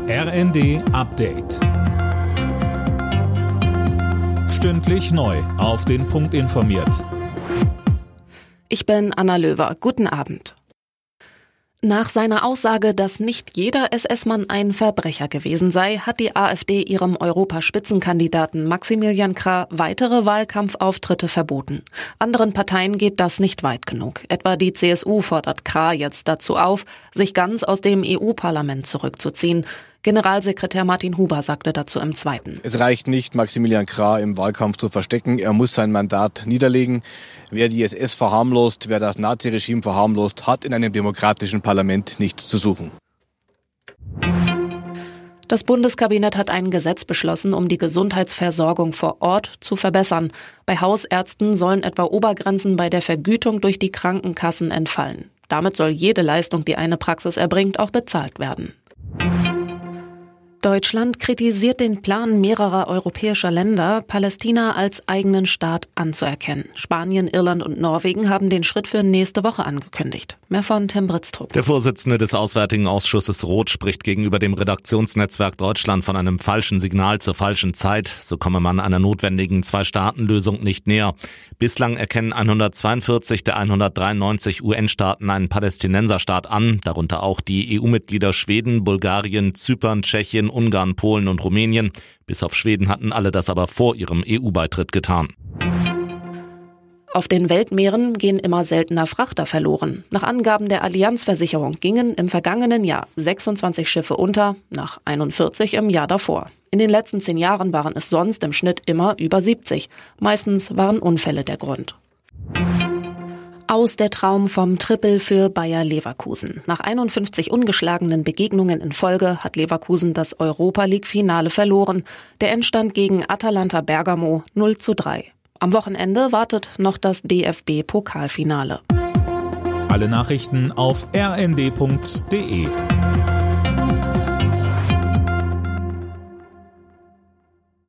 RND Update. Stündlich neu auf den Punkt informiert. Ich bin Anna Löwer. Guten Abend. Nach seiner Aussage, dass nicht jeder SS-Mann ein Verbrecher gewesen sei, hat die AfD ihrem Europaspitzenkandidaten Maximilian Krah weitere Wahlkampfauftritte verboten. Anderen Parteien geht das nicht weit genug. Etwa die CSU fordert Krah jetzt dazu auf, sich ganz aus dem EU-Parlament zurückzuziehen. Generalsekretär Martin Huber sagte dazu im Zweiten: Es reicht nicht, Maximilian Krah im Wahlkampf zu verstecken. Er muss sein Mandat niederlegen. Wer die SS verharmlost, wer das Naziregime verharmlost, hat in einem demokratischen Parlament nichts zu suchen. Das Bundeskabinett hat ein Gesetz beschlossen, um die Gesundheitsversorgung vor Ort zu verbessern. Bei Hausärzten sollen etwa Obergrenzen bei der Vergütung durch die Krankenkassen entfallen. Damit soll jede Leistung, die eine Praxis erbringt, auch bezahlt werden. Deutschland kritisiert den Plan mehrerer europäischer Länder, Palästina als eigenen Staat anzuerkennen. Spanien, Irland und Norwegen haben den Schritt für nächste Woche angekündigt. Mehr von Tim Britztrup. Der Vorsitzende des Auswärtigen Ausschusses Roth spricht gegenüber dem Redaktionsnetzwerk Deutschland von einem falschen Signal zur falschen Zeit. So komme man einer notwendigen Zwei-Staaten-Lösung nicht näher. Bislang erkennen 142 der 193 UN-Staaten einen Palästinenserstaat an, darunter auch die EU-Mitglieder Schweden, Bulgarien, Zypern, Tschechien, Ungarn, Polen und Rumänien. Bis auf Schweden hatten alle das aber vor ihrem EU-Beitritt getan. Auf den Weltmeeren gehen immer seltener Frachter verloren. Nach Angaben der Allianz-Versicherung gingen im vergangenen Jahr 26 Schiffe unter, nach 41 im Jahr davor. In den letzten 10 Jahren waren es sonst im Schnitt immer über 70. Meistens waren Unfälle der Grund. Aus der Traum vom Triple für Bayer Leverkusen. Nach 51 ungeschlagenen Begegnungen in Folge hat Leverkusen das Europa-League-Finale verloren. Der Endstand gegen Atalanta Bergamo 0:3. Am Wochenende wartet noch das DFB-Pokalfinale. Alle Nachrichten auf rnd.de.